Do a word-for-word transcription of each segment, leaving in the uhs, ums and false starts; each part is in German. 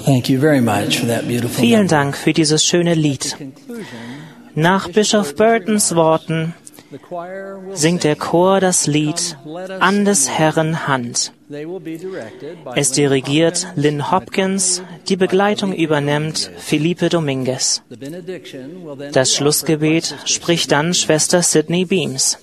Thank you very much for that beautiful Vielen Dank für dieses schöne Lied. Nach Bischof Burtons Worten singt der Chor das Lied An des Herrn Hand. Es dirigiert Lynn Hopkins, die Begleitung übernimmt Felipe Dominguez. Das Schlussgebet spricht dann Schwester Sydney Beams.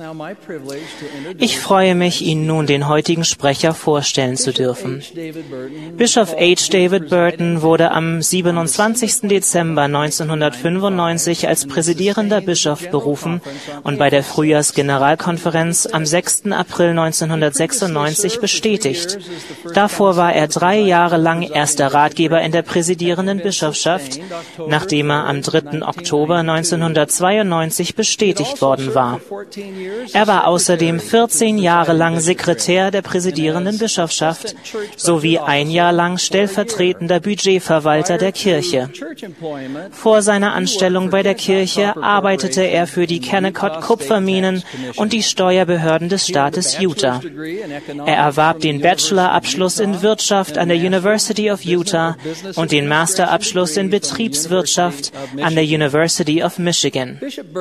Ich freue mich, Ihnen nun den heutigen Sprecher vorstellen zu dürfen. Bischof H. David Burton wurde am siebenundzwanzigsten Dezember neunzehnhundertfünfundneunzig als präsidierender Bischof berufen und bei der Frühjahrsgeneralkonferenz am sechsten April neunzehnhundertsechsundneunzig bestätigt. Davor war er drei Jahre lang erster Ratgeber in der präsidierenden Bischofschaft, nachdem er am dritten Oktober neunzehnhundertzweiundneunzig bestätigt worden war. Er war außerdem vierzehn Jahre lang Sekretär der präsidierenden Bischofschaft sowie ein Jahr lang stellvertretender Budgetverwalter der Kirche. Vor seiner Anstellung bei der Kirche arbeitete er für die Kennecott Kupferminen und die Steuerbehörden des Staates Utah. Er erwarb den Bachelorabschluss in Wirtschaft an der University of Utah und den Masterabschluss in Betriebswirtschaft an der University of Michigan.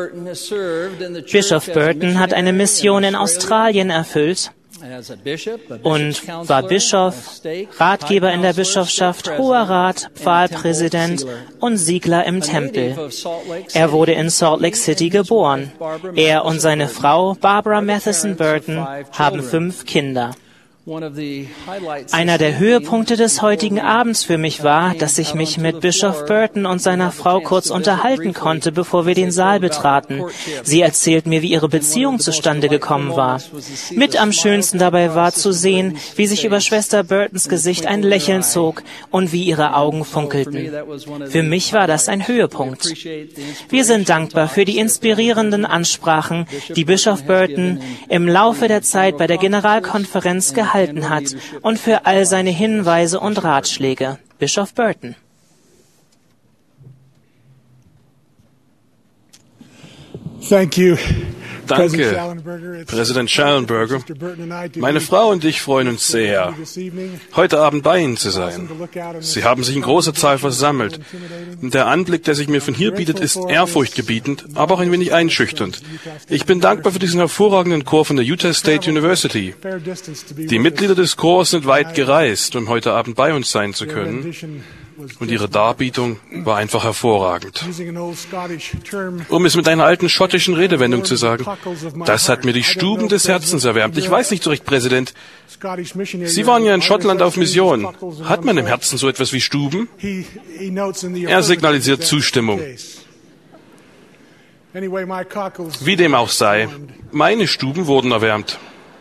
Bischof Burton hat eine Mission in Australien erfüllt und war Bischof, Ratgeber in der Bischofschaft, Hoher Rat, Pfahlpräsident und Siegler im Tempel. Er wurde in Salt Lake City geboren. Er und seine Frau Barbara Matheson Burton haben fünf Kinder. Einer der Höhepunkte des heutigen Abends für mich war, dass ich mich mit Bischof Burton und seiner Frau kurz unterhalten konnte, bevor wir den Saal betraten. Sie erzählt mir, wie ihre Beziehung zustande gekommen war. Mit am schönsten dabei war zu sehen, wie sich über Schwester Burtons Gesicht ein Lächeln zog und wie ihre Augen funkelten. Für mich war das ein Höhepunkt. Wir sind dankbar für die inspirierenden Ansprachen, die Bischof Burton im Laufe der Zeit bei der Generalkonferenz gehalten hat und für all seine Hinweise und Ratschläge. Bischof Burton. Thank you. Danke, Präsident Schallenberger. Meine Frau und ich freuen uns sehr, heute Abend bei Ihnen zu sein. Sie haben sich in großer Zahl versammelt. Der Anblick, der sich mir von hier bietet, ist ehrfurchtgebietend, aber auch ein wenig einschüchternd. Ich bin dankbar für diesen hervorragenden Chor von der Utah State University. Die Mitglieder des Chors sind weit gereist, um heute Abend bei uns sein zu können. Und ihre Darbietung war einfach hervorragend. Um es mit einer alten schottischen Redewendung zu sagen, das hat mir die Stuben des Herzens erwärmt. Ich weiß nicht so recht, Präsident. Sie waren ja in Schottland auf Mission. Hat man im Herzen so etwas wie Stuben? Er signalisiert Zustimmung. Wie dem auch sei, meine Stuben wurden erwärmt.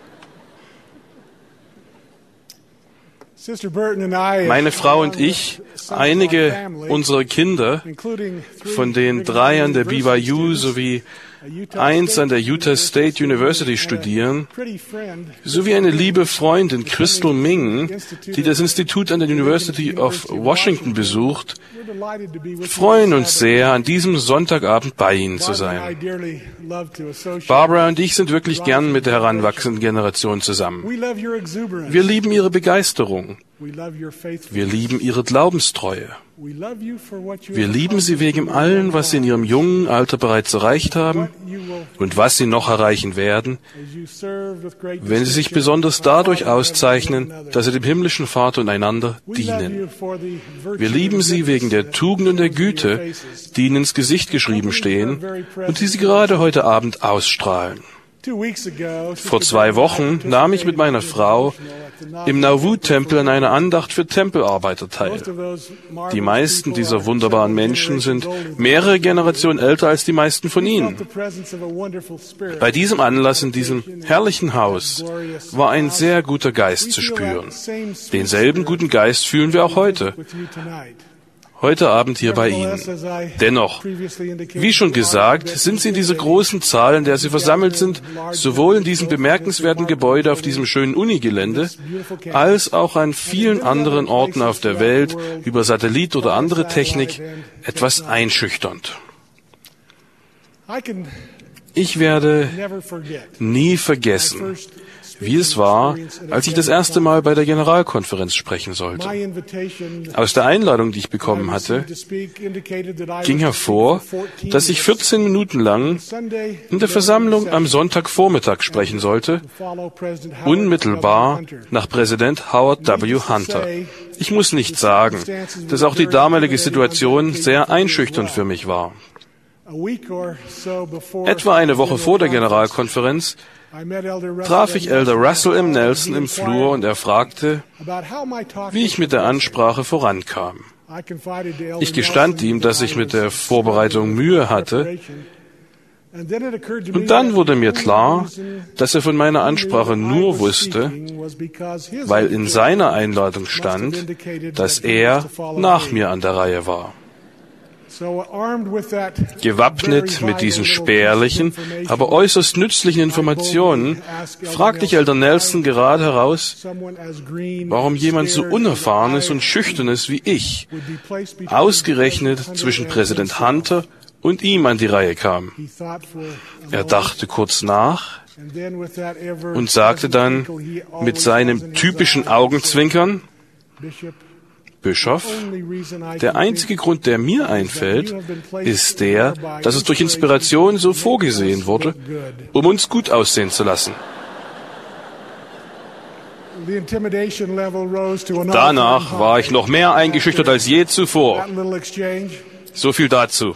Meine Frau und ich, einige unserer Kinder, von den drei an der B Y U sowie eins an der Utah State University studieren, sowie eine liebe Freundin, Crystal Ming, die das Institut an der University of Washington besucht, freuen uns sehr, an diesem Sonntagabend bei Ihnen zu sein. Barbara und ich sind wirklich gern mit der heranwachsenden Generation zusammen. Wir lieben Ihre Begeisterung. Wir lieben Ihre Glaubenstreue. Wir lieben Sie wegen allem, was Sie in Ihrem jungen Alter bereits erreicht haben und was Sie noch erreichen werden, wenn Sie sich besonders dadurch auszeichnen, dass Sie dem himmlischen Vater und einander dienen. Wir lieben Sie wegen der Tugend und der Güte, die Ihnen ins Gesicht geschrieben stehen und die Sie gerade heute Abend ausstrahlen. Vor zwei Wochen nahm ich mit meiner Frau im Nauvoo-Tempel an einer Andacht für Tempelarbeiter teil. Die meisten dieser wunderbaren Menschen sind mehrere Generationen älter als die meisten von ihnen. Bei diesem Anlass in diesem herrlichen Haus war ein sehr guter Geist zu spüren. Denselben guten Geist fühlen wir auch heute. Heute Abend hier bei Ihnen. Dennoch, wie schon gesagt, sind Sie in dieser großen Zahl, in der Sie versammelt sind, sowohl in diesem bemerkenswerten Gebäude auf diesem schönen Unigelände, als auch an vielen anderen Orten auf der Welt, über Satellit oder andere Technik, etwas einschüchternd. Ich werde nie vergessen, wie es war, als ich das erste Mal bei der Generalkonferenz sprechen sollte. Aus der Einladung, die ich bekommen hatte, ging hervor, dass ich vierzehn Minuten lang in der Versammlung am Sonntagvormittag sprechen sollte, unmittelbar nach Präsident Howard W. Hunter. Ich muss nicht sagen, dass auch die damalige Situation sehr einschüchternd für mich war. Etwa eine Woche vor der Generalkonferenz traf ich Elder Russell M. Nelson im Flur und er fragte, wie ich mit der Ansprache vorankam. Ich gestand ihm, dass ich mit der Vorbereitung Mühe hatte. Und dann wurde mir klar, dass er von meiner Ansprache nur wusste, weil in seiner Einladung stand, dass er nach mir an der Reihe war. Gewappnet mit diesen spärlichen, aber äußerst nützlichen Informationen, fragte ich Elder Nelson gerade heraus, warum jemand so Unerfahrenes und Schüchternes wie ich ausgerechnet zwischen Präsident Hunter und ihm an die Reihe kam. Er dachte kurz nach und sagte dann mit seinem typischen Augenzwinkern, Bischof, der einzige Grund, der mir einfällt, ist der, dass es durch Inspiration so vorgesehen wurde, um uns gut aussehen zu lassen. Danach war ich noch mehr eingeschüchtert als je zuvor. So viel dazu.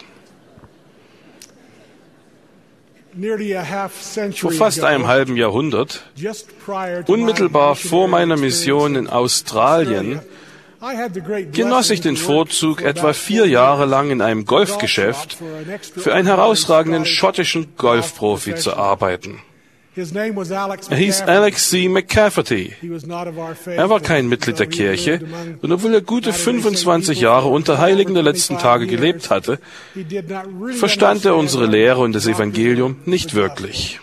Vor fast einem halben Jahrhundert, unmittelbar vor meiner Mission in Australien, genoss ich den Vorzug, etwa vier Jahre lang in einem Golfgeschäft für einen herausragenden schottischen Golfprofi zu arbeiten. Er hieß Alex C. McCafferty. Er war kein Mitglied der Kirche und obwohl er gute fünfundzwanzig Jahre unter Heiligen der letzten Tage gelebt hatte, verstand er unsere Lehre und das Evangelium nicht wirklich.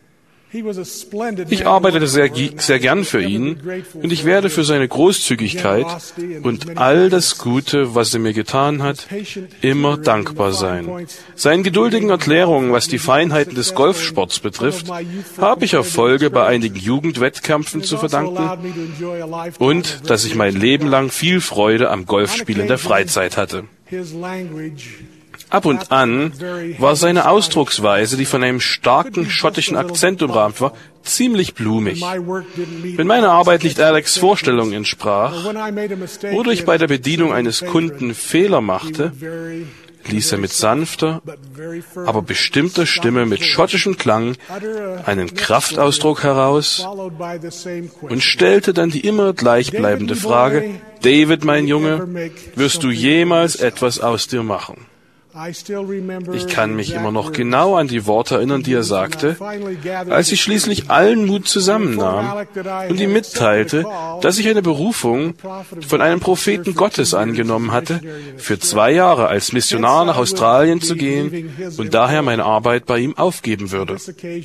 Ich arbeitete sehr, sehr gern für ihn und ich werde für seine Großzügigkeit und all das Gute, was er mir getan hat, immer dankbar sein. Seinen geduldigen Erklärungen, was die Feinheiten des Golfsports betrifft, habe ich Erfolge bei einigen Jugendwettkämpfen zu verdanken und dass ich mein Leben lang viel Freude am Golfspiel in der Freizeit hatte. Ab und an war seine Ausdrucksweise, die von einem starken schottischen Akzent umrahmt war, ziemlich blumig. Wenn meine Arbeit nicht Alex' Vorstellungen entsprach oder ich bei der Bedienung eines Kunden Fehler machte, ließ er mit sanfter, aber bestimmter Stimme mit schottischem Klang einen Kraftausdruck heraus und stellte dann die immer gleichbleibende Frage, David, mein Junge, wirst du jemals etwas aus dir machen? Ich kann mich immer noch genau an die Worte erinnern, die er sagte, als ich schließlich allen Mut zusammennahm und ihm mitteilte, dass ich eine Berufung von einem Propheten Gottes angenommen hatte, für zwei Jahre als Missionar nach Australien zu gehen und daher meine Arbeit bei ihm aufgeben würde.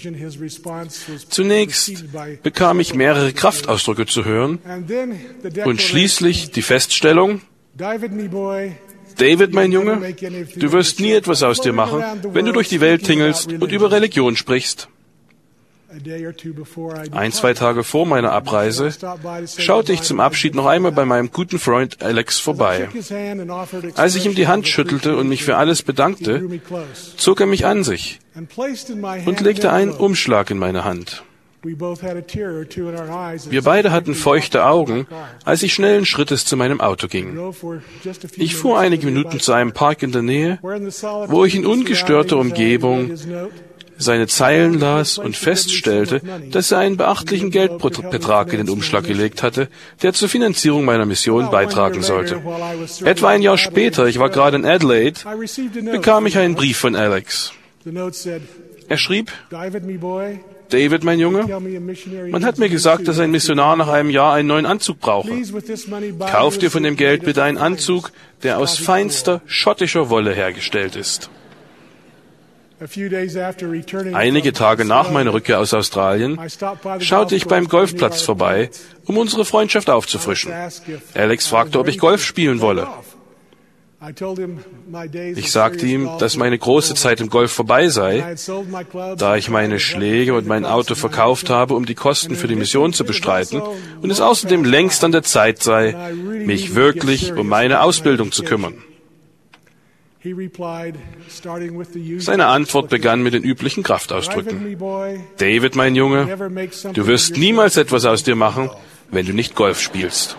Zunächst bekam ich mehrere Kraftausdrücke zu hören und schließlich die Feststellung, David, mein Junge, du wirst nie etwas aus dir machen, wenn du durch die Welt tingelst und über Religion sprichst. Ein, zwei Tage vor meiner Abreise schaute ich zum Abschied noch einmal bei meinem guten Freund Alex vorbei. Als ich ihm die Hand schüttelte und mich für alles bedankte, zog er mich an sich und legte einen Umschlag in meine Hand. Wir beide hatten feuchte Augen, als ich schnellen Schrittes zu meinem Auto ging. Ich fuhr einige Minuten zu einem Park in der Nähe, wo ich in ungestörter Umgebung seine Zeilen las und feststellte, dass er einen beachtlichen Geldbetrag in den Umschlag gelegt hatte, der zur Finanzierung meiner Mission beitragen sollte. Etwa ein Jahr später, ich war gerade in Adelaide, bekam ich einen Brief von Alex. Er schrieb, David, mein Junge, man hat mir gesagt, dass ein Missionar nach einem Jahr einen neuen Anzug brauche. Kauf dir von dem Geld bitte einen Anzug, der aus feinster schottischer Wolle hergestellt ist. Einige Tage nach meiner Rückkehr aus Australien schaute ich beim Golfplatz vorbei, um unsere Freundschaft aufzufrischen. Alex fragte, ob ich Golf spielen wolle. Ich sagte ihm, dass meine große Zeit im Golf vorbei sei, da ich meine Schläge und mein Auto verkauft habe, um die Kosten für die Mission zu bestreiten, und es außerdem längst an der Zeit sei, mich wirklich um meine Ausbildung zu kümmern. Seine Antwort begann mit den üblichen Kraftausdrücken. David, mein Junge, du wirst niemals etwas aus dir machen, wenn du nicht Golf spielst.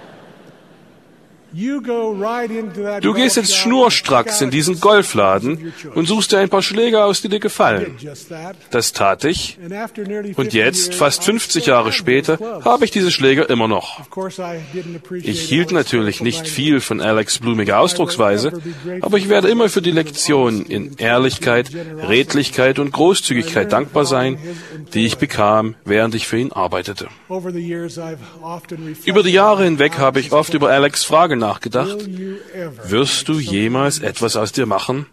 Du gehst jetzt schnurstracks in diesen Golfladen und suchst dir ein paar Schläger aus, die dir gefallen. Das tat ich. Und jetzt, fast fünfzig Jahre später, habe ich diese Schläger immer noch. Ich hielt natürlich nicht viel von Alex' blumiger Ausdrucksweise, aber ich werde immer für die Lektionen in Ehrlichkeit, Redlichkeit und Großzügigkeit dankbar sein, die ich bekam, während ich für ihn arbeitete. Über die Jahre hinweg habe ich oft über Alex' Frage nachgedacht, wirst du jemals etwas aus dir machen?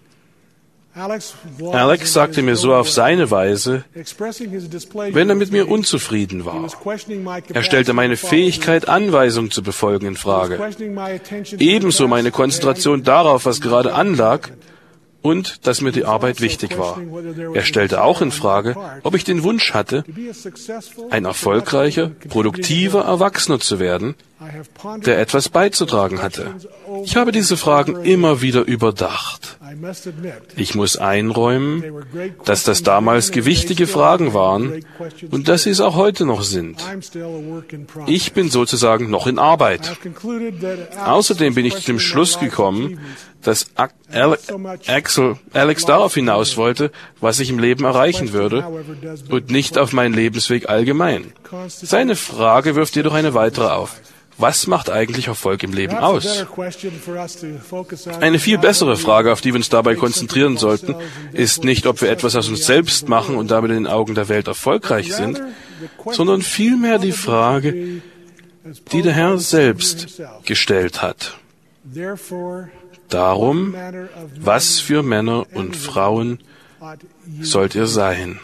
Alex sagte mir so auf seine Weise, wenn er mit mir unzufrieden war. Er stellte meine Fähigkeit, Anweisungen zu befolgen, in Frage. Ebenso meine Konzentration darauf, was gerade anlag, und dass mir die Arbeit wichtig war. Er stellte auch in Frage, ob ich den Wunsch hatte, ein erfolgreicher, produktiver Erwachsener zu werden, der etwas beizutragen hatte. Ich habe diese Fragen immer wieder überdacht. Ich muss einräumen, dass das damals gewichtige Fragen waren und dass sie es auch heute noch sind. Ich bin sozusagen noch in Arbeit. Außerdem bin ich zu dem Schluss gekommen, dass Axel, Alex darauf hinaus wollte, was ich im Leben erreichen würde, und nicht auf meinen Lebensweg allgemein. Seine Frage wirft jedoch eine weitere auf. Was macht eigentlich Erfolg im Leben aus? Eine viel bessere Frage, auf die wir uns dabei konzentrieren sollten, ist nicht, ob wir etwas aus uns selbst machen und damit in den Augen der Welt erfolgreich sind, sondern vielmehr die Frage, die der Herr selbst gestellt hat. Darum, was für Männer und Frauen sollt ihr sein?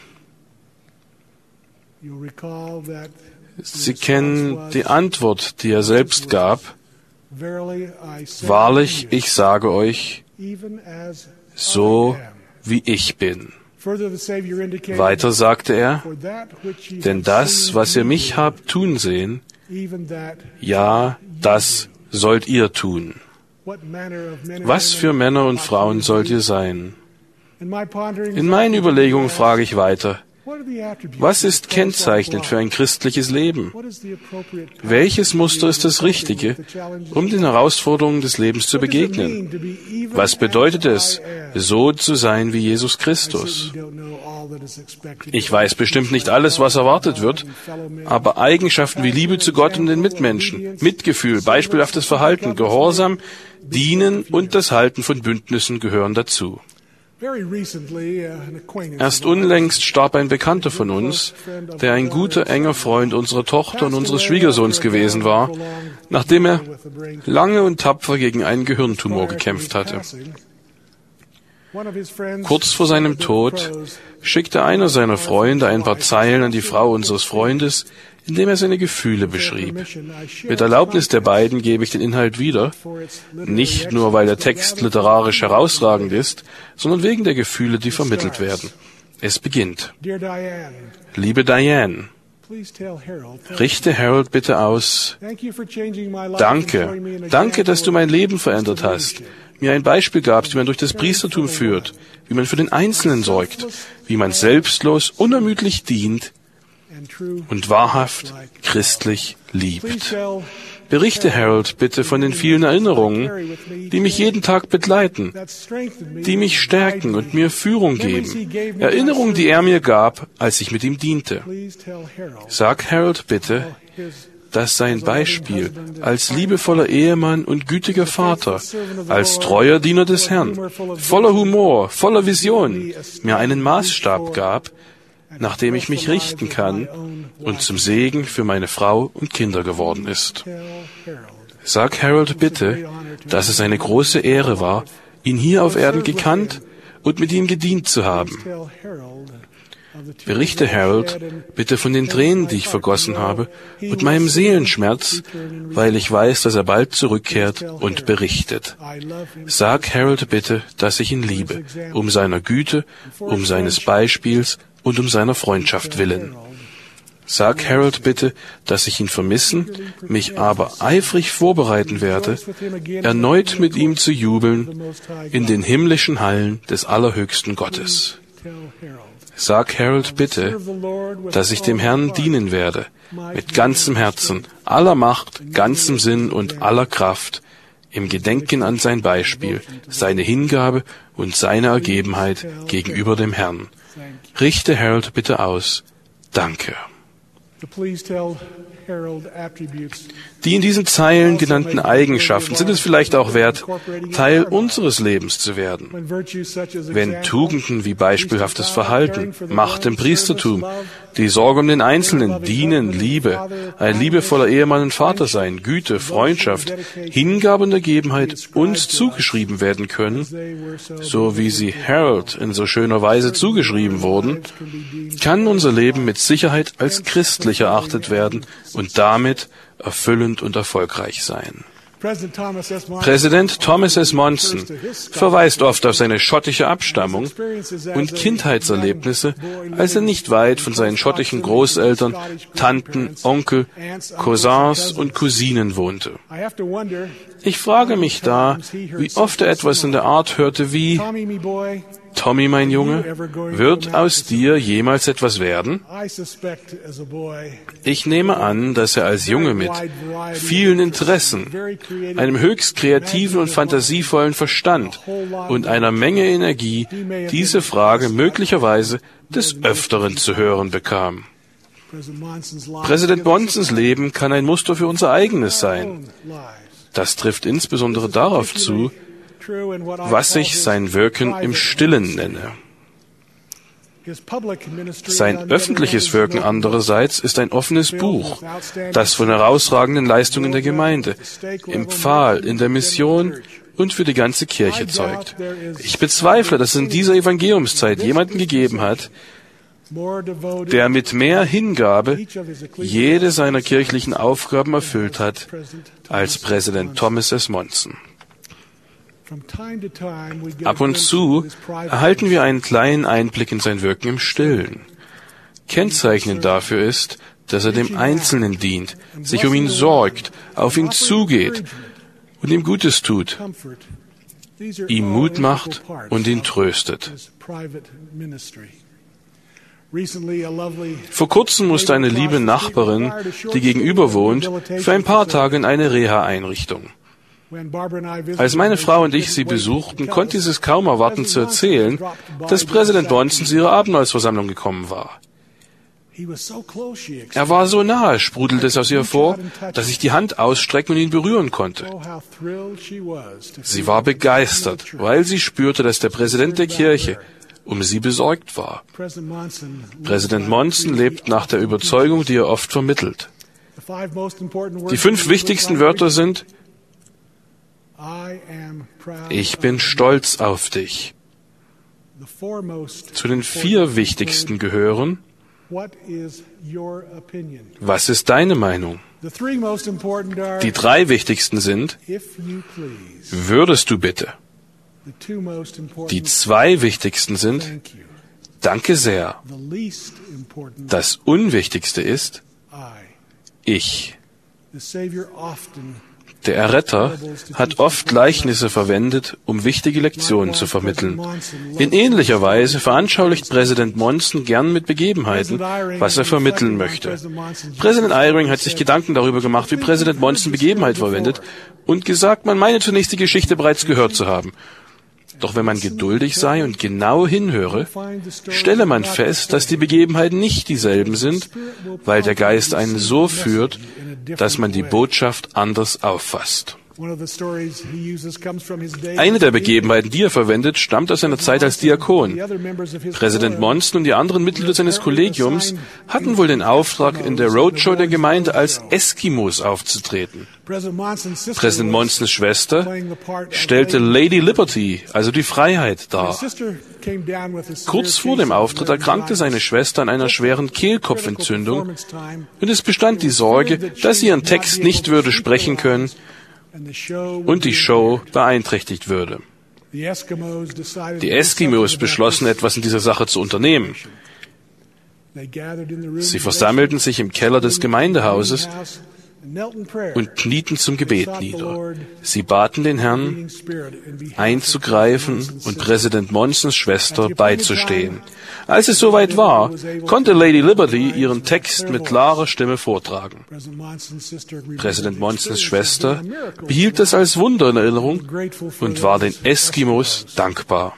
Sie kennen die Antwort, die er selbst gab. Wahrlich, ich sage euch, so wie ich bin. Weiter sagte er, denn das, was ihr mich habt tun sehen, ja, das sollt ihr tun. Was für Männer und Frauen sollt ihr sein? In meinen Überlegungen frage ich weiter, was ist kennzeichnend für ein christliches Leben? Welches Muster ist das Richtige, um den Herausforderungen des Lebens zu begegnen? Was bedeutet es, so zu sein wie Jesus Christus? Ich weiß bestimmt nicht alles, was erwartet wird, aber Eigenschaften wie Liebe zu Gott und den Mitmenschen, Mitgefühl, beispielhaftes Verhalten, Gehorsam, Dienen und das Halten von Bündnissen gehören dazu. Erst unlängst starb ein Bekannter von uns, der ein guter, enger Freund unserer Tochter und unseres Schwiegersohns gewesen war, nachdem er lange und tapfer gegen einen Gehirntumor gekämpft hatte. Kurz vor seinem Tod schickte einer seiner Freunde ein paar Zeilen an die Frau unseres Freundes, indem er seine Gefühle beschrieb. Mit Erlaubnis der beiden gebe ich den Inhalt wieder, nicht nur weil der Text literarisch herausragend ist, sondern wegen der Gefühle, die vermittelt werden. Es beginnt. Liebe Diane, richte Harold bitte aus. Danke, danke, dass du mein Leben verändert hast, mir ein Beispiel gabst, wie man durch das Priestertum führt, wie man für den Einzelnen sorgt, wie man selbstlos, unermüdlich dient und wahrhaft christlich liebt. Berichte Harold bitte von den vielen Erinnerungen, die mich jeden Tag begleiten, die mich stärken und mir Führung geben. Erinnerungen, die er mir gab, als ich mit ihm diente. Sag Harold bitte, dass sein Beispiel als liebevoller Ehemann und gütiger Vater, als treuer Diener des Herrn, voller Humor, voller Vision, mir einen Maßstab gab, nach dem ich mich richten kann und zum Segen für meine Frau und Kinder geworden ist. Sag Harold bitte, dass es eine große Ehre war, ihn hier auf Erden gekannt und mit ihm gedient zu haben. Berichte Harold bitte von den Tränen, die ich vergossen habe, und meinem Seelenschmerz, weil ich weiß, dass er bald zurückkehrt und berichtet. Sag Harold bitte, dass ich ihn liebe, um seiner Güte, um seines Beispiels und um seiner Freundschaft willen. Sag Harold bitte, dass ich ihn vermissen, mich aber eifrig vorbereiten werde, erneut mit ihm zu jubeln in den himmlischen Hallen des allerhöchsten Gottes. Sag Harold bitte, dass ich dem Herrn dienen werde, mit ganzem Herzen, aller Macht, ganzem Sinn und aller Kraft, im Gedenken an sein Beispiel, seine Hingabe und seine Ergebenheit gegenüber dem Herrn. Richte Harold bitte aus. Danke. Die in diesen Zeilen genannten Eigenschaften sind es vielleicht auch wert, Teil unseres Lebens zu werden. Wenn Tugenden wie beispielhaftes Verhalten, Macht im Priestertum, die Sorge um den Einzelnen, Dienen, Liebe, ein liebevoller Ehemann und Vater sein, Güte, Freundschaft, Hingabe und Ergebenheit uns zugeschrieben werden können, so wie sie Harold in so schöner Weise zugeschrieben wurden, kann unser Leben mit Sicherheit als christlich erachtet werden und damit erfüllend und erfolgreich sein. Präsident Thomas S. Monson verweist oft auf seine schottische Abstammung und Kindheitserlebnisse, als er nicht weit von seinen schottischen Großeltern, Tanten, Onkel, Cousins und Cousinen wohnte. Ich frage mich da, wie oft er etwas in der Art hörte wie: Tommy, mein Junge, wird aus dir jemals etwas werden? Ich nehme an, dass er als Junge mit vielen Interessen, einem höchst kreativen und fantasievollen Verstand und einer Menge Energie diese Frage möglicherweise des Öfteren zu hören bekam. Präsident Monsons Leben kann ein Muster für unser eigenes sein. Das trifft insbesondere darauf zu, was ich sein Wirken im Stillen nenne. Sein öffentliches Wirken andererseits ist ein offenes Buch, das von herausragenden Leistungen der Gemeinde, im Pfahl, in der Mission und für die ganze Kirche zeugt. Ich bezweifle, dass es in dieser Evangeliumszeit jemanden gegeben hat, der mit mehr Hingabe jede seiner kirchlichen Aufgaben erfüllt hat, als Präsident Thomas S. Monson. Ab und zu erhalten wir einen kleinen Einblick in sein Wirken im Stillen. Kennzeichnend dafür ist, dass er dem Einzelnen dient, sich um ihn sorgt, auf ihn zugeht und ihm Gutes tut, ihm Mut macht und ihn tröstet. Vor kurzem musste eine liebe Nachbarin, die gegenüber wohnt, für ein paar Tage in eine Reha-Einrichtung. Als meine Frau und ich sie besuchten, konnte sie es kaum erwarten zu erzählen, dass Präsident Monson zu ihrer Abendmahlsversammlung gekommen war. Er war so nahe, sprudelte es aus ihr vor, dass ich die Hand ausstrecken und ihn berühren konnte. Sie war begeistert, weil sie spürte, dass der Präsident der Kirche um sie besorgt war. Präsident Monson lebt nach der Überzeugung, die er oft vermittelt. Die fünf wichtigsten Wörter sind: Ich bin stolz auf dich. Zu den vier wichtigsten gehören: Was ist deine Meinung? Die drei wichtigsten sind: Würdest du bitte? Die zwei wichtigsten sind: Danke sehr. Das Unwichtigste ist: Ich. Der Erretter hat oft Gleichnisse verwendet, um wichtige Lektionen zu vermitteln. In ähnlicher Weise veranschaulicht Präsident Monson gern mit Begebenheiten, was er vermitteln möchte. Präsident Eyring hat sich Gedanken darüber gemacht, wie Präsident Monson Begebenheit verwendet, und gesagt, man meine zunächst die Geschichte bereits gehört zu haben. Doch wenn man geduldig sei und genau hinhöre, stelle man fest, dass die Begebenheiten nicht dieselben sind, weil der Geist einen so führt, dass man die Botschaft anders auffasst. Eine der Begebenheiten, die er verwendet, stammt aus seiner Zeit als Diakon. Präsident Monson und die anderen Mitglieder seines Kollegiums hatten wohl den Auftrag, in der Roadshow der Gemeinde als Eskimos aufzutreten. Präsident Monsons Schwester stellte Lady Liberty, also die Freiheit, dar. Kurz vor dem Auftritt erkrankte seine Schwester an einer schweren Kehlkopfentzündung und es bestand die Sorge, dass sie ihren Text nicht würde sprechen können und die Show beeinträchtigt würde. Die Eskimos beschlossen, etwas in dieser Sache zu unternehmen. Sie versammelten sich im Keller des Gemeindehauses und knieten zum Gebet nieder. Sie baten den Herrn, einzugreifen und Präsident Monsons Schwester beizustehen. Als es soweit war, konnte Lady Liberty ihren Text mit klarer Stimme vortragen. Präsident Monsons Schwester behielt das als Wunder in Erinnerung und war den Eskimos dankbar.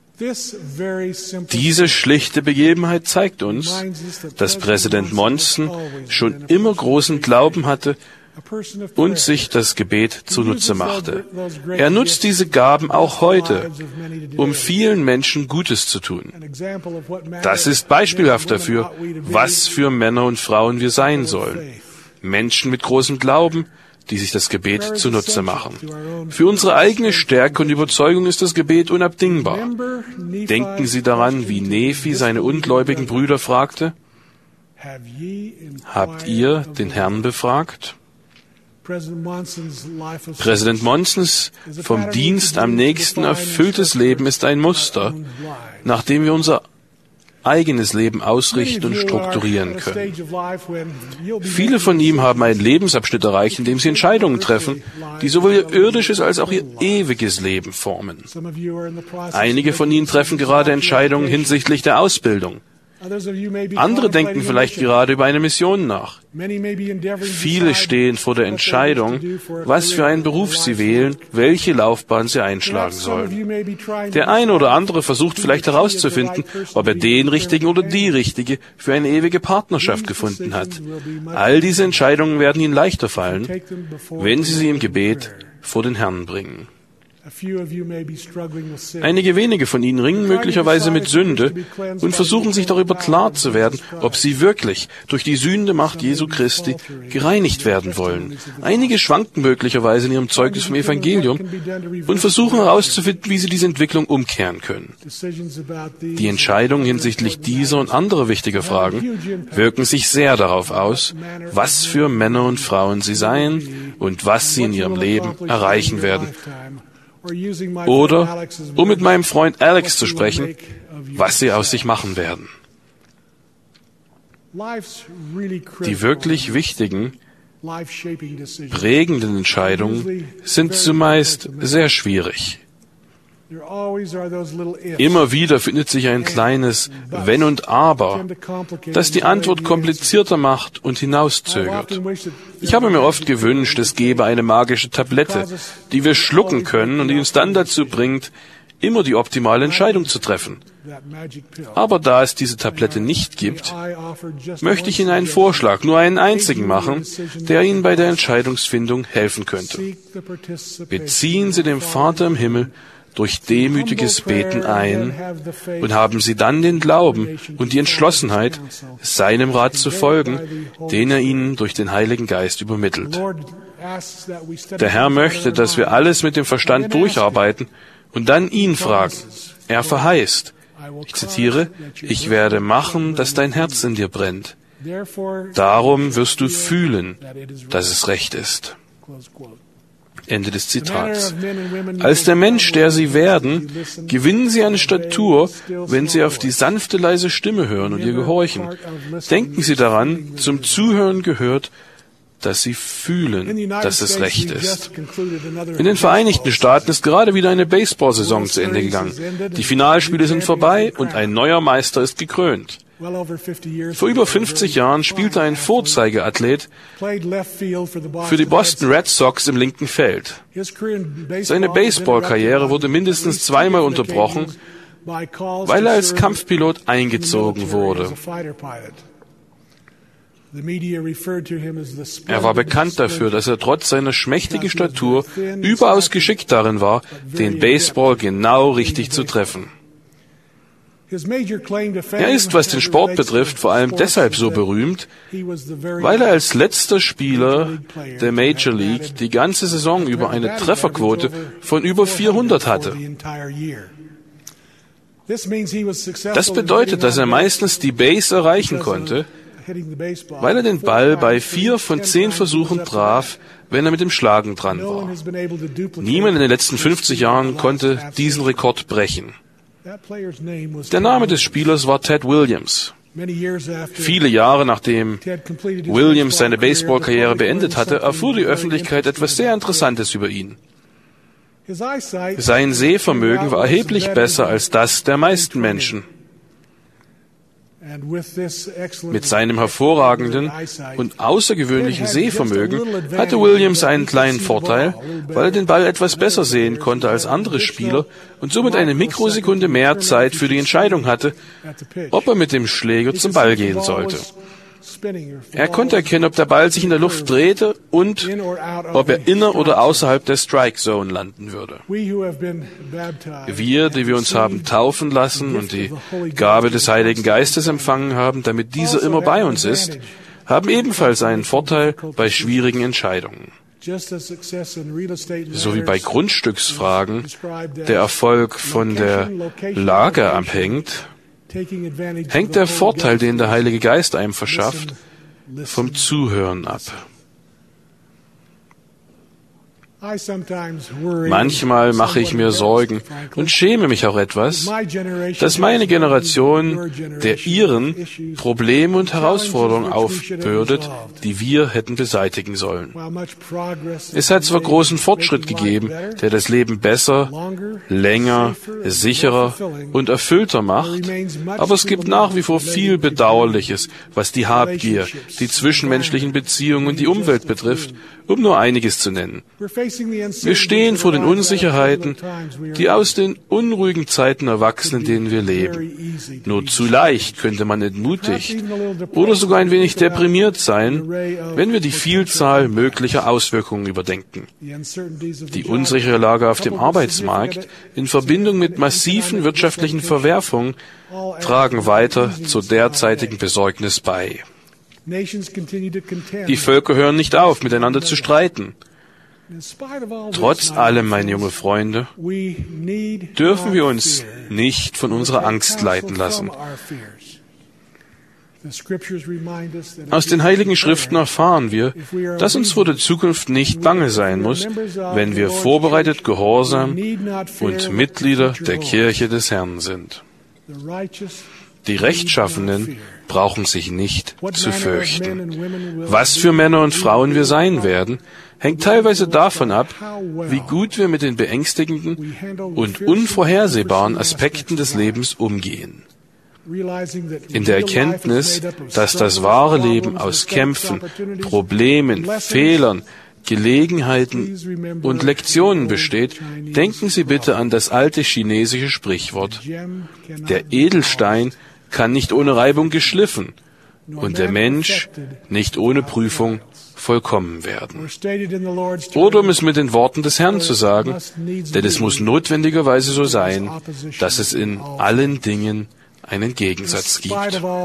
Diese schlichte Begebenheit zeigt uns, dass Präsident Monson schon immer großen Glauben hatte und sich das Gebet zunutze machte. Er nutzt diese Gaben auch heute, um vielen Menschen Gutes zu tun. Das ist beispielhaft dafür, was für Männer und Frauen wir sein sollen. Menschen mit großem Glauben, die sich das Gebet zunutze machen. Für unsere eigene Stärke und Überzeugung ist das Gebet unabdingbar. Denken Sie daran, wie Nephi seine ungläubigen Brüder fragte: Habt ihr den Herrn befragt? Präsident Monsons vom Dienst am nächsten erfülltes Leben ist ein Muster, nach dem wir unser eigenes Leben ausrichten und strukturieren können. Viele von ihm haben einen Lebensabschnitt erreicht, in dem sie Entscheidungen treffen, die sowohl ihr irdisches als auch ihr ewiges Leben formen. Einige von ihnen treffen gerade Entscheidungen hinsichtlich der Ausbildung. Andere denken vielleicht gerade über eine Mission nach. Viele stehen vor der Entscheidung, was für einen Beruf sie wählen, welche Laufbahn sie einschlagen sollen. Der eine oder andere versucht vielleicht herauszufinden, ob er den Richtigen oder die Richtige für eine ewige Partnerschaft gefunden hat. All diese Entscheidungen werden ihnen leichter fallen, wenn sie sie im Gebet vor den Herrn bringen. Einige wenige von ihnen ringen möglicherweise mit Sünde und versuchen sich darüber klar zu werden, ob sie wirklich durch die Sühnemacht Jesu Christi gereinigt werden wollen. Einige schwanken möglicherweise in ihrem Zeugnis vom Evangelium und versuchen herauszufinden, wie sie diese Entwicklung umkehren können. Die Entscheidungen hinsichtlich dieser und anderer wichtiger Fragen wirken sich sehr darauf aus, was für Männer und Frauen sie seien und was sie in ihrem Leben erreichen werden. Oder, um mit meinem Freund Alex zu sprechen, was sie aus sich machen werden. Die wirklich wichtigen, prägenden Entscheidungen sind zumeist sehr schwierig. Immer wieder findet sich ein kleines Wenn und Aber, das die Antwort komplizierter macht und hinauszögert. Ich habe mir oft gewünscht, es gäbe eine magische Tablette, die wir schlucken können und die uns dann dazu bringt, immer die optimale Entscheidung zu treffen. Aber da es diese Tablette nicht gibt, möchte ich Ihnen einen Vorschlag, nur einen einzigen machen, der Ihnen bei der Entscheidungsfindung helfen könnte. Beziehen Sie den Vater im Himmel durch demütiges Beten ein und haben Sie dann den Glauben und die Entschlossenheit, seinem Rat zu folgen, den er Ihnen durch den Heiligen Geist übermittelt. Der Herr möchte, dass wir alles mit dem Verstand durcharbeiten und dann ihn fragen. Er verheißt, ich zitiere, ich werde machen, dass dein Herz in dir brennt. Darum wirst du fühlen, dass es recht ist. Ende des Zitats. Als der Mensch, der sie werden, gewinnen sie eine Statur, wenn sie auf die sanfte, leise Stimme hören und ihr gehorchen. Denken Sie daran, zum Zuhören gehört, dass sie fühlen, dass es recht ist. In den Vereinigten Staaten ist gerade wieder eine Baseball-Saison zu Ende gegangen. Die Finalspiele sind vorbei und ein neuer Meister ist gekrönt. Vor über fünfzig Jahren spielte ein Vorzeigeathlet für die Boston Red Sox im linken Feld. Seine Baseballkarriere wurde mindestens zweimal unterbrochen, weil er als Kampfpilot eingezogen wurde. Er war bekannt dafür, dass er trotz seiner schmächtigen Statur überaus geschickt darin war, den Baseball genau richtig zu treffen. Er ist, was den Sport betrifft, vor allem deshalb so berühmt, weil er als letzter Spieler der Major League die ganze Saison über eine Trefferquote von über vierhundert hatte. Das bedeutet, dass er meistens die Base erreichen konnte, weil er den Ball bei vier von zehn Versuchen traf, wenn er mit dem Schlagen dran war. Niemand in den letzten fünfzig Jahren konnte diesen Rekord brechen. Der Name des Spielers war Ted Williams. Viele Jahre nachdem Williams seine Baseballkarriere beendet hatte, erfuhr die Öffentlichkeit etwas sehr Interessantes über ihn. Sein Sehvermögen war erheblich besser als das der meisten Menschen. Mit seinem hervorragenden und außergewöhnlichen Sehvermögen hatte Williams einen kleinen Vorteil, weil er den Ball etwas besser sehen konnte als andere Spieler und somit eine Mikrosekunde mehr Zeit für die Entscheidung hatte, ob er mit dem Schläger zum Ball gehen sollte. Er konnte erkennen, ob der Ball sich in der Luft drehte und ob er inner- oder außerhalb der Strike Zone landen würde. Wir, die wir uns haben taufen lassen und die Gabe des Heiligen Geistes empfangen haben, damit dieser immer bei uns ist, haben ebenfalls einen Vorteil bei schwierigen Entscheidungen. So wie bei Grundstücksfragen der Erfolg von der Lage abhängt, hängt der Vorteil, den der Heilige Geist einem verschafft, vom Zuhören ab. Manchmal mache ich mir Sorgen und schäme mich auch etwas, dass meine Generation der Iren Probleme und Herausforderungen aufbürdet, die wir hätten beseitigen sollen. Es hat zwar großen Fortschritt gegeben, der das Leben besser, länger, sicherer und erfüllter macht, aber es gibt nach wie vor viel Bedauerliches, was die Habgier, die zwischenmenschlichen Beziehungen und die Umwelt betrifft, um nur einiges zu nennen. Wir stehen vor den Unsicherheiten, die aus den unruhigen Zeiten erwachsen, in denen wir leben. Nur zu leicht könnte man entmutigt oder sogar ein wenig deprimiert sein, wenn wir die Vielzahl möglicher Auswirkungen überdenken. Die unsichere Lage auf dem Arbeitsmarkt in Verbindung mit massiven wirtschaftlichen Verwerfungen tragen weiter zur derzeitigen Besorgnis bei. Die Völker hören nicht auf, miteinander zu streiten. Trotz allem, meine junge Freunde, dürfen wir uns nicht von unserer Angst leiten lassen. Aus den Heiligen Schriften erfahren wir, dass uns vor der Zukunft nicht bange sein muss, wenn wir vorbereitet, gehorsam und Mitglieder der Kirche des Herrn sind. Die Rechtschaffenen brauchen sich nicht zu fürchten. Was für Männer und Frauen wir sein werden, hängt teilweise davon ab, wie gut wir mit den beängstigenden und unvorhersehbaren Aspekten des Lebens umgehen. In der Erkenntnis, dass das wahre Leben aus Kämpfen, Problemen, Fehlern, Gelegenheiten und Lektionen besteht, denken Sie bitte an das alte chinesische Sprichwort: Der Edelstein kann nicht ohne Reibung geschliffen und der Mensch nicht ohne Prüfung vollkommen werden. Oder um es mit den Worten des Herrn zu sagen, denn es muss notwendigerweise so sein, dass es in allen Dingen einen Gegensatz gibt.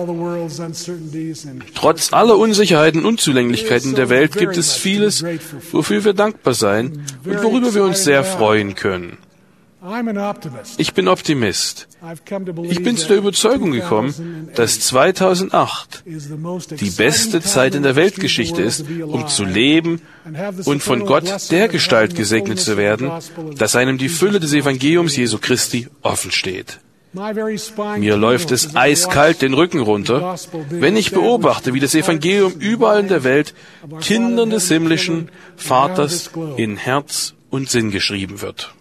Trotz aller Unsicherheiten und Unzulänglichkeiten der Welt gibt es vieles, wofür wir dankbar sein und worüber wir uns sehr freuen können. Ich bin Optimist. Ich bin zu der Überzeugung gekommen, dass zweitausendacht die beste Zeit in der Weltgeschichte ist, um zu leben und von Gott dergestalt gesegnet zu werden, dass einem die Fülle des Evangeliums Jesu Christi offen steht. Mir läuft es eiskalt den Rücken runter, wenn ich beobachte, wie das Evangelium überall in der Welt Kindern des himmlischen Vaters in Herz und Sinn geschrieben wird.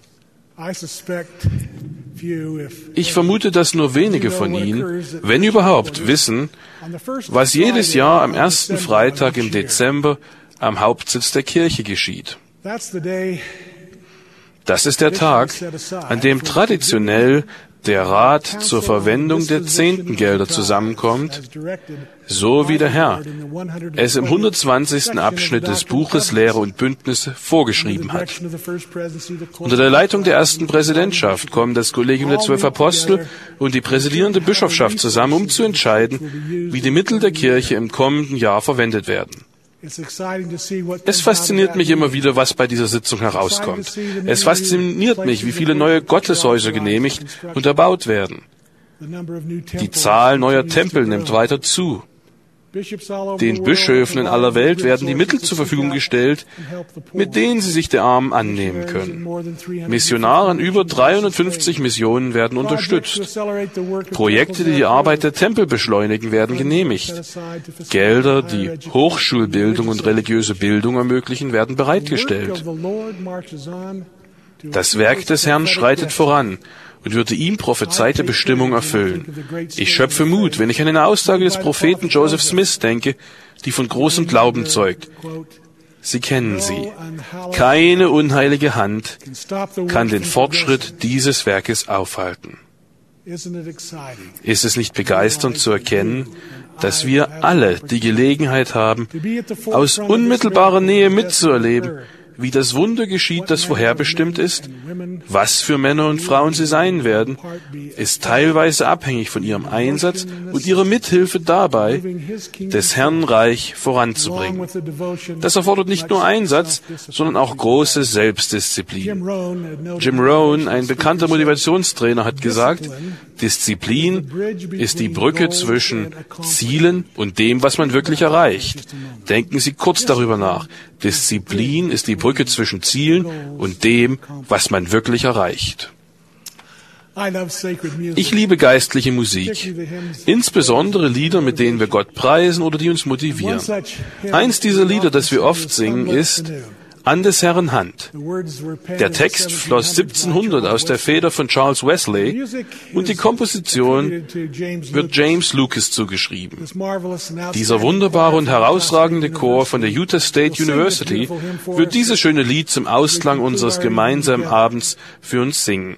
Ich vermute, dass nur wenige von Ihnen, wenn überhaupt, wissen, was jedes Jahr am ersten Freitag im Dezember am Hauptsitz der Kirche geschieht. Das ist der Tag, an dem traditionell der Rat zur Verwendung der Zehntengelder zusammenkommt, so wie der Herr es im hundertzwanzigsten Abschnitt des Buches Lehre und Bündnisse vorgeschrieben hat. Unter der Leitung der ersten Präsidentschaft kommen das Kollegium der zwölf Apostel und die präsidierende Bischofschaft zusammen, um zu entscheiden, wie die Mittel der Kirche im kommenden Jahr verwendet werden. Es fasziniert mich immer wieder, was bei dieser Sitzung herauskommt. Es fasziniert mich, wie viele neue Gotteshäuser genehmigt und erbaut werden. Die Zahl neuer Tempel nimmt weiter zu. Den Bischöfen in aller Welt werden die Mittel zur Verfügung gestellt, mit denen sie sich der Armen annehmen können. Missionare in über dreihundertfünfzig Missionen werden unterstützt. Projekte, die die Arbeit der Tempel beschleunigen, werden genehmigt. Gelder, die Hochschulbildung und religiöse Bildung ermöglichen, werden bereitgestellt. Das Werk des Herrn schreitet voran und wird die ihm prophezeite Bestimmung erfüllen. Ich schöpfe Mut, wenn ich an eine Aussage des Propheten Joseph Smith denke, die von großem Glauben zeugt. Sie kennen sie. Keine unheilige Hand kann den Fortschritt dieses Werkes aufhalten. Ist es nicht begeisternd zu erkennen, dass wir alle die Gelegenheit haben, aus unmittelbarer Nähe mitzuerleben, wie das Wunder geschieht, das vorherbestimmt ist? Was für Männer und Frauen sie sein werden, ist teilweise abhängig von ihrem Einsatz und ihrer Mithilfe dabei, des Herrn Reich voranzubringen. Das erfordert nicht nur Einsatz, sondern auch große Selbstdisziplin. Jim Rohn, ein bekannter Motivationstrainer, hat gesagt, Disziplin ist die Brücke zwischen Zielen und dem, was man wirklich erreicht. Denken Sie kurz darüber nach. Disziplin ist die Brücke zwischen Zielen und dem, was man wirklich erreicht. Ich liebe geistliche Musik, insbesondere Lieder, mit denen wir Gott preisen oder die uns motivieren. Eins dieser Lieder, das wir oft singen, ist An des Herrn Hand. Der Text floss siebzehnhundert aus der Feder von Charles Wesley und die Komposition wird James Lucas zugeschrieben. Dieser wunderbare und herausragende Chor von der Utah State University wird dieses schöne Lied zum Ausklang unseres gemeinsamen Abends für uns singen.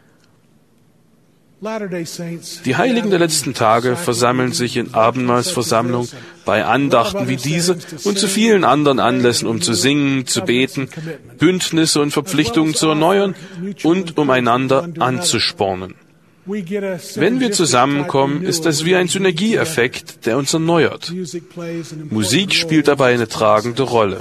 Die Heiligen der letzten Tage versammeln sich in Abendmahlsversammlung bei Andachten wie diese und zu vielen anderen Anlässen, um zu singen, zu beten, Bündnisse und Verpflichtungen zu erneuern und um einander anzuspornen. Wenn wir zusammenkommen, ist das wie ein Synergieeffekt, der uns erneuert. Musik spielt dabei eine tragende Rolle.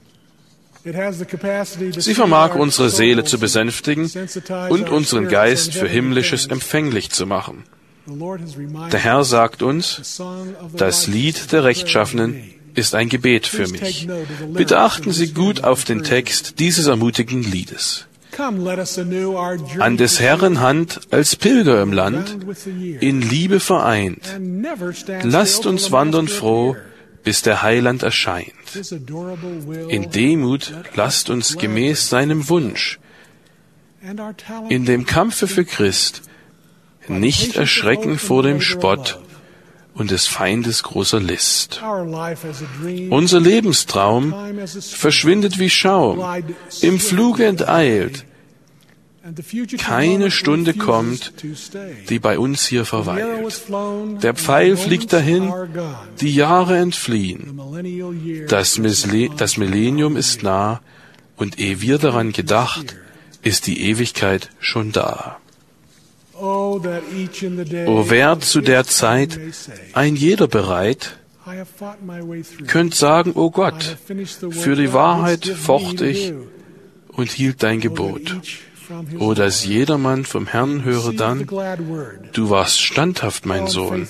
Sie vermag unsere Seele zu besänftigen und unseren Geist für Himmlisches empfänglich zu machen. Der Herr sagt uns, das Lied der Rechtschaffenen ist ein Gebet für mich. Bitte achten Sie gut auf den Text dieses ermutigenden Liedes. An des Herrn Hand als Pilger im Land, in Liebe vereint. Lasst uns wandern froh, bis der Heiland erscheint. In Demut lasst uns gemäß seinem Wunsch in dem Kampfe für Christ nicht erschrecken vor dem Spott und des Feindes großer List. Unser Lebenstraum verschwindet wie Schaum, im Fluge enteilt. Keine Stunde kommt, die bei uns hier verweilt. Der Pfeil fliegt dahin, die Jahre entfliehen. Das, Misle- das Millennium ist nah, und ehe wir daran gedacht, ist die Ewigkeit schon da. O wär zu der Zeit ein jeder bereit, könnt sagen, o Gott, für die Wahrheit focht ich und hielt dein Gebot. O, dass jedermann vom Herrn höre dann, du warst standhaft, mein Sohn.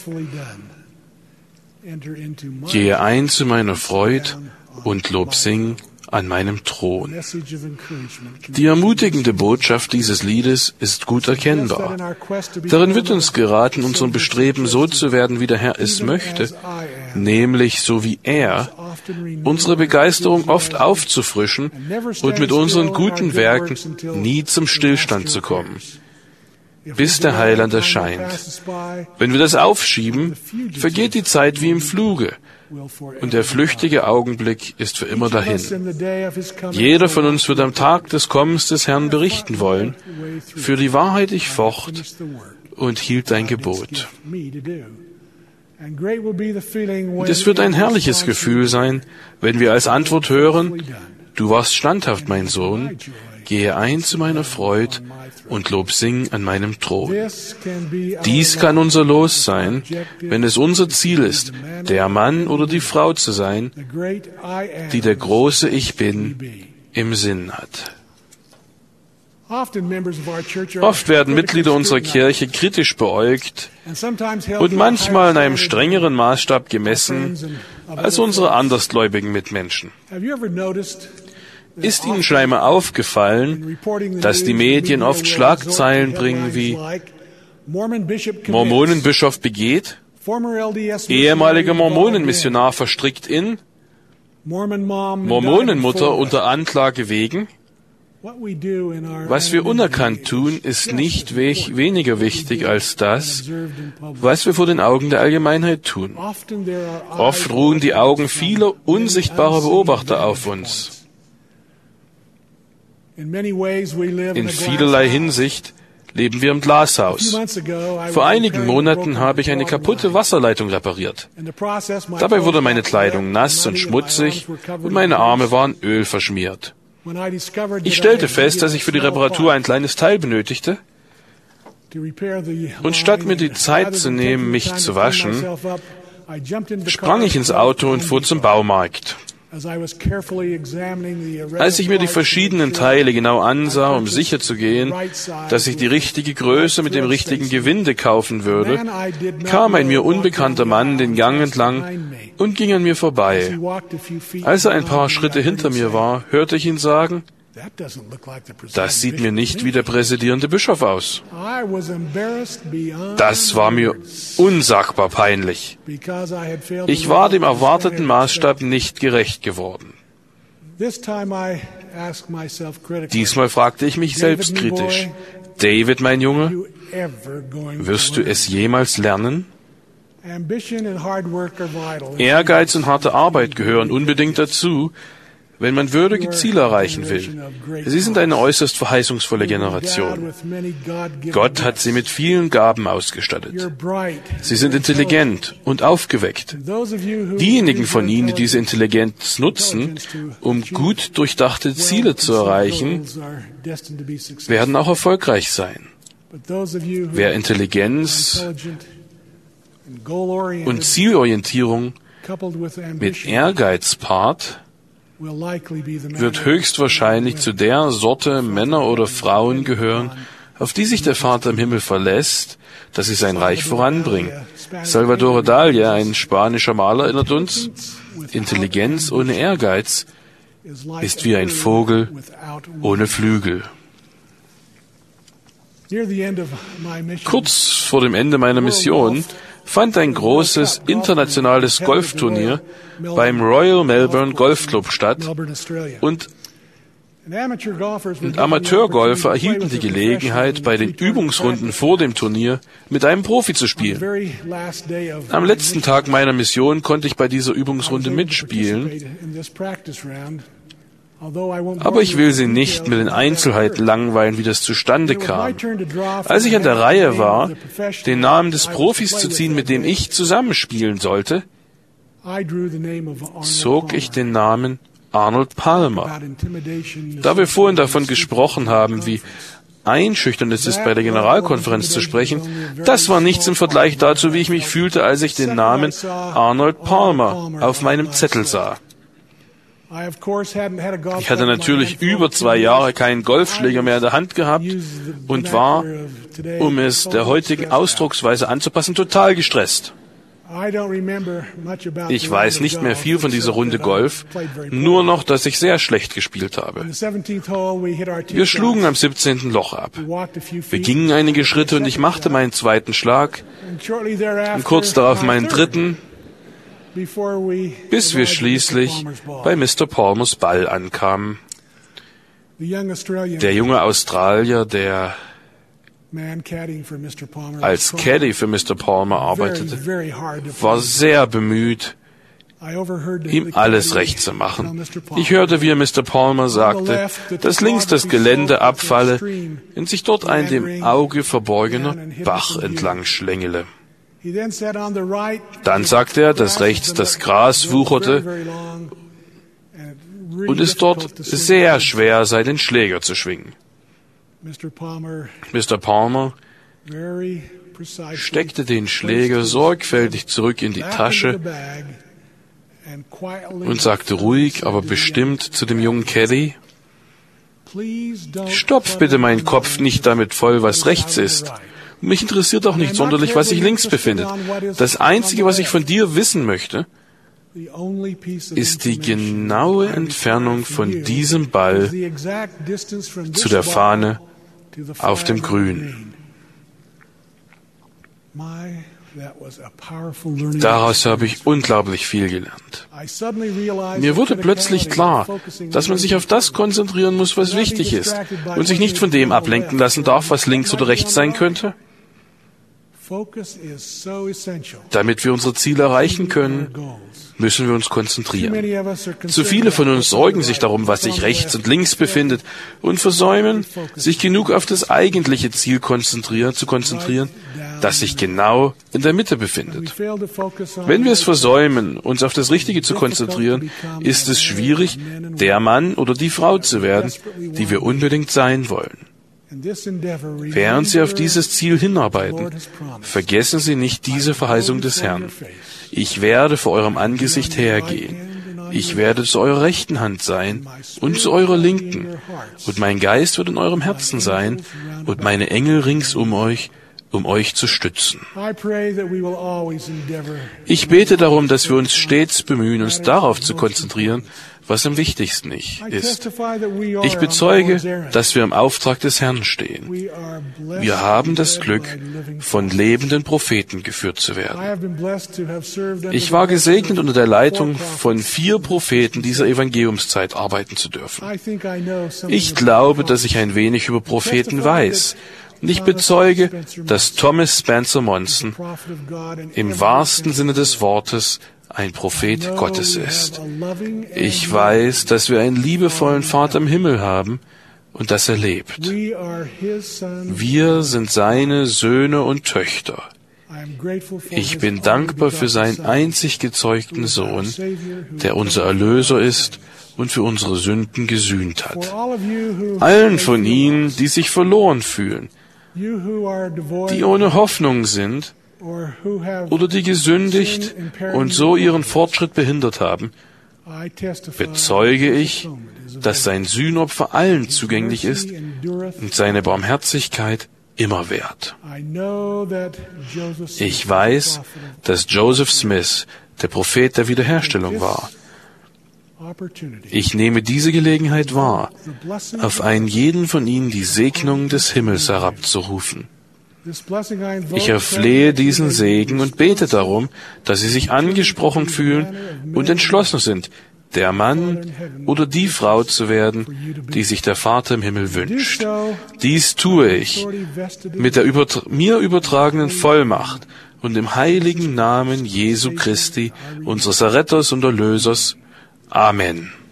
Gehe ein zu meiner Freud und Lob sing an meinem Thron. Die ermutigende Botschaft dieses Liedes ist gut erkennbar. Darin wird uns geraten, unserem Bestreben so zu werden, wie der Herr es möchte, nämlich so wie er, unsere Begeisterung oft aufzufrischen und mit unseren guten Werken nie zum Stillstand zu kommen. bis der Heiland erscheint. Wenn wir das aufschieben, vergeht die Zeit wie im Fluge und der flüchtige Augenblick ist für immer dahin. Jeder von uns wird am Tag des Kommens des Herrn berichten wollen, für die Wahrheit ich focht und hielt dein Gebot. Und es wird ein herrliches Gefühl sein, wenn wir als Antwort hören, du warst standhaft, mein Sohn, gehe ein zu meiner Freud und Lob sing an meinem Thron. Dies kann unser Los sein, wenn es unser Ziel ist, der Mann oder die Frau zu sein, die der große Ich Bin im Sinn hat. Oft werden Mitglieder unserer Kirche kritisch beäugt und manchmal in einem strengeren Maßstab gemessen als unsere andersgläubigen Mitmenschen. Ist Ihnen schon einmal aufgefallen, dass die Medien oft Schlagzeilen bringen wie Mormonenbischof begeht, ehemaliger Mormonenmissionar verstrickt in, Mormonenmutter unter Anklage wegen? Was wir unerkannt tun, ist nicht we- weniger wichtig als das, was wir vor den Augen der Allgemeinheit tun. Oft ruhen die Augen vieler unsichtbarer Beobachter auf uns. In vielerlei Hinsicht leben wir im Glashaus. Vor einigen Monaten habe ich eine kaputte Wasserleitung repariert. Dabei wurde meine Kleidung nass und schmutzig und meine Arme waren ölverschmiert. Ich stellte fest, dass ich für die Reparatur ein kleines Teil benötigte. Und statt mir die Zeit zu nehmen, mich zu waschen, sprang ich ins Auto und fuhr zum Baumarkt. Als ich mir die verschiedenen Teile genau ansah, um sicherzugehen, dass ich die richtige Größe mit dem richtigen Gewinde kaufen würde, kam ein mir unbekannter Mann den Gang entlang und ging an mir vorbei. Als er ein paar Schritte hinter mir war, hörte ich ihn sagen, das sieht mir nicht wie der präsidierende Bischof aus. Das war mir unsagbar peinlich. Ich war dem erwarteten Maßstab nicht gerecht geworden. Diesmal fragte ich mich selbstkritisch, David, mein Junge, wirst du es jemals lernen? Ehrgeiz und harte Arbeit gehören unbedingt dazu, wenn man würdige Ziele erreichen will. Sie sind eine äußerst verheißungsvolle Generation. Gott hat sie mit vielen Gaben ausgestattet. Sie sind intelligent und aufgeweckt. Diejenigen von ihnen, die diese Intelligenz nutzen, um gut durchdachte Ziele zu erreichen, werden auch erfolgreich sein. Wer Intelligenz und Zielorientierung mit Ehrgeiz paart, wird höchstwahrscheinlich zu der Sorte Männer oder Frauen gehören, auf die sich der Vater im Himmel verlässt, dass sie sein Reich voranbringen. Salvador Dali, ein spanischer Maler, erinnert uns, Intelligenz ohne Ehrgeiz ist wie ein Vogel ohne Flügel. Kurz vor dem Ende meiner Mission fand ein großes internationales Golfturnier beim Royal Melbourne Golf Club statt und, und Amateurgolfer erhielten die Gelegenheit, bei den Übungsrunden vor dem Turnier mit einem Profi zu spielen. Am letzten Tag meiner Mission konnte ich bei dieser Übungsrunde mitspielen, aber ich will Sie nicht mit den Einzelheiten langweilen, wie das zustande kam. Als ich an der Reihe war, den Namen des Profis zu ziehen, mit dem ich zusammenspielen sollte, zog ich den Namen Arnold Palmer. Da wir vorhin davon gesprochen haben, wie einschüchternd es ist, bei der Generalkonferenz zu sprechen, das war nichts im Vergleich dazu, wie ich mich fühlte, als ich den Namen Arnold Palmer auf meinem Zettel sah. Ich hatte natürlich über zwei Jahre keinen Golfschläger mehr in der Hand gehabt und war, um es der heutigen Ausdrucksweise anzupassen, total gestresst. Ich weiß nicht mehr viel von dieser Runde Golf, nur noch, dass ich sehr schlecht gespielt habe. Wir schlugen am siebzehnten Loch ab. Wir gingen einige Schritte und ich machte meinen zweiten Schlag und kurz darauf meinen dritten, bis wir schließlich bei Mister Palmers Ball ankamen. Der junge Australier, der als Caddy für Mister Palmer arbeitete, war sehr bemüht, ihm alles recht zu machen. Ich hörte, wie er Mister Palmer sagte, dass links das Gelände abfalle und sich dort ein dem Auge verborgener Bach entlang schlängele. Dann sagte er, dass rechts das Gras wucherte und es dort sehr schwer sei, den Schläger zu schwingen. Mister Palmer steckte den Schläger sorgfältig zurück in die Tasche und sagte ruhig, aber bestimmt zu dem jungen Caddy: Stopf bitte meinen Kopf nicht damit voll, was rechts ist. Und mich interessiert auch nicht sonderlich, was sich links befindet. Das Einzige, was ich von dir wissen möchte, ist die genaue Entfernung von diesem Ball zu der Fahne auf dem Grün. Daraus habe ich unglaublich viel gelernt. Mir wurde plötzlich klar, dass man sich auf das konzentrieren muss, was wichtig ist, und sich nicht von dem ablenken lassen darf, was links oder rechts sein könnte. Damit wir unsere Ziele erreichen können, müssen wir uns konzentrieren. Zu viele von uns sorgen sich darum, was sich rechts und links befindet, und versäumen, sich genug auf das eigentliche Ziel konzentrieren, zu konzentrieren, das sich genau in der Mitte befindet. Wenn wir es versäumen, uns auf das Richtige zu konzentrieren, ist es schwierig, der Mann oder die Frau zu werden, die wir unbedingt sein wollen. Während Sie auf dieses Ziel hinarbeiten, vergessen Sie nicht diese Verheißung des Herrn. Ich werde vor eurem Angesicht hergehen. Ich werde zu eurer rechten Hand sein und zu eurer linken. Und mein Geist wird in eurem Herzen sein und meine Engel rings um euch, um euch zu stützen. Ich bete darum, dass wir uns stets bemühen, uns darauf zu konzentrieren, was am wichtigsten ist. Ich bezeuge, dass wir im Auftrag des Herrn stehen. Wir haben das Glück, von lebenden Propheten geführt zu werden. Ich war gesegnet, unter der Leitung von vier Propheten dieser Evangeliumszeit arbeiten zu dürfen. Ich glaube, dass ich ein wenig über Propheten weiß. Und ich bezeuge, dass Thomas Spencer Monson im wahrsten Sinne des Wortes ein Prophet Gottes ist. Ich weiß, dass wir einen liebevollen Vater im Himmel haben und dass er lebt. Wir sind seine Söhne und Töchter. Ich bin dankbar für seinen einzig gezeugten Sohn, der unser Erlöser ist und für unsere Sünden gesühnt hat. Allen von ihnen, die sich verloren fühlen, die ohne Hoffnung sind oder die gesündigt und so ihren Fortschritt behindert haben, bezeuge ich, dass sein Sühnopfer allen zugänglich ist und seine Barmherzigkeit immer währt. Ich weiß, dass Joseph Smith der Prophet der Wiederherstellung war. Ich nehme diese Gelegenheit wahr, auf einen jeden von ihnen die Segnung des Himmels herabzurufen. Ich erflehe diesen Segen und bete darum, dass sie sich angesprochen fühlen und entschlossen sind, der Mann oder die Frau zu werden, die sich der Vater im Himmel wünscht. Dies tue ich mit der übertra- mir übertragenen Vollmacht und im heiligen Namen Jesu Christi, unseres Erretters und Erlösers. Amen.